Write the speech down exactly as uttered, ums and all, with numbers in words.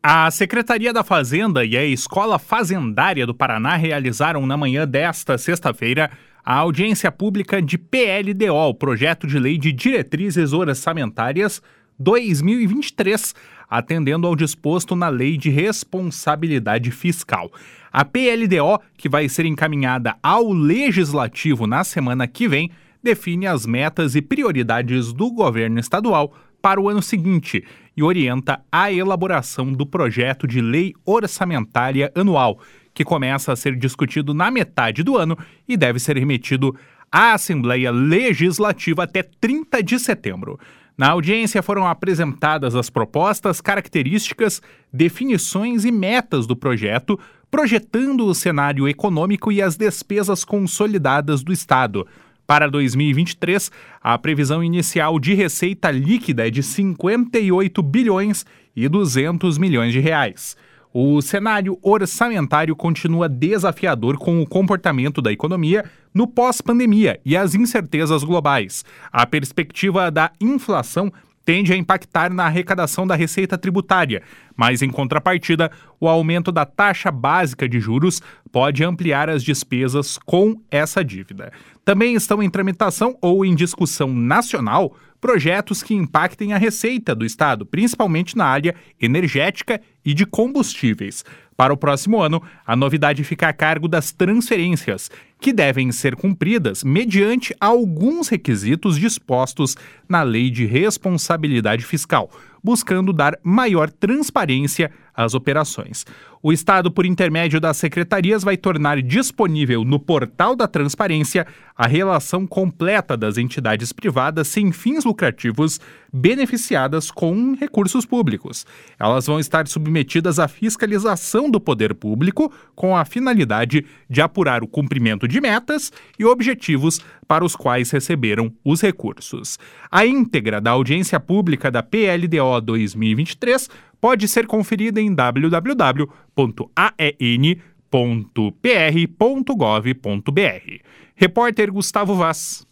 A Secretaria da Fazenda e a Escola Fazendária do Paraná realizaram na manhã desta sexta-feira a audiência pública de P L D O, o Projeto de Lei de Diretrizes Orçamentárias dois mil e vinte e três, atendendo ao disposto na Lei de Responsabilidade Fiscal. A P L D O, que vai ser encaminhada ao Legislativo na semana que vem, define as metas e prioridades do governo estadual para o ano seguinte e orienta a elaboração do projeto de lei orçamentária anual, que começa a ser discutido na metade do ano e deve ser remetido à Assembleia Legislativa até trinta de setembro. Na audiência foram apresentadas as propostas, características, definições e metas do projeto, projetando o cenário econômico e as despesas consolidadas do Estado. Para dois mil e vinte e três, a previsão inicial de receita líquida é de cinquenta e oito bilhões e duzentos milhões de reais. O cenário orçamentário continua desafiador com o comportamento da economia no pós-pandemia e as incertezas globais. A perspectiva da inflação tende a impactar na arrecadação da receita tributária, mas, em contrapartida, o aumento da taxa básica de juros pode ampliar as despesas com essa dívida. Também estão em tramitação ou em discussão nacional projetos que impactem a receita do Estado, principalmente na área energética e de combustíveis. Para o próximo ano, a novidade fica a cargo das transferências, que devem ser cumpridas mediante alguns requisitos dispostos na Lei de Responsabilidade Fiscal, buscando dar maior transparência às operações. O Estado, por intermédio das secretarias, vai tornar disponível no portal da transparência a relação completa das entidades privadas sem fins lucrativos beneficiadas com recursos públicos. Elas vão estar submetidas à fiscalização do poder público com a finalidade de apurar o cumprimento de metas e objetivos para os quais receberam os recursos. A íntegra da audiência pública da P L D O dois mil e vinte e três pode ser conferida em w w w ponto a e n ponto p r ponto gov ponto b r. Repórter Gustavo Vaz.